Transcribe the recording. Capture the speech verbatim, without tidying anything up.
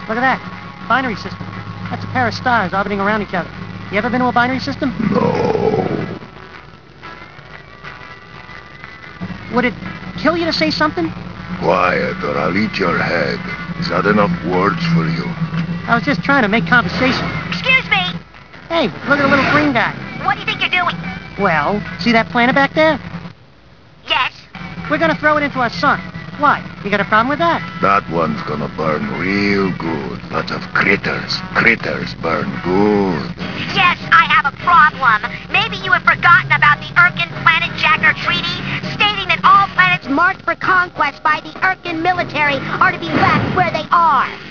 Look at that. Binary system. That's a pair of stars orbiting around each other. You ever been to a binary system? No. Would it kill you to say something? Quiet, or I'll eat your head. Is that enough words for you? I was just trying to make conversation. Excuse me! Hey, look at the little green guy. What do you think you're doing? Well, see that planet back there? Yes? We're gonna throw it into our sun. Why? You got a problem with that? That one's gonna burn real good. Lots of critters. Critters burn good. Yes, I have a problem. Maybe you have forgotten about the Irken Planet Jacker Treaty, stating that all planets marked for conquest by the Irken military are to be left where they are.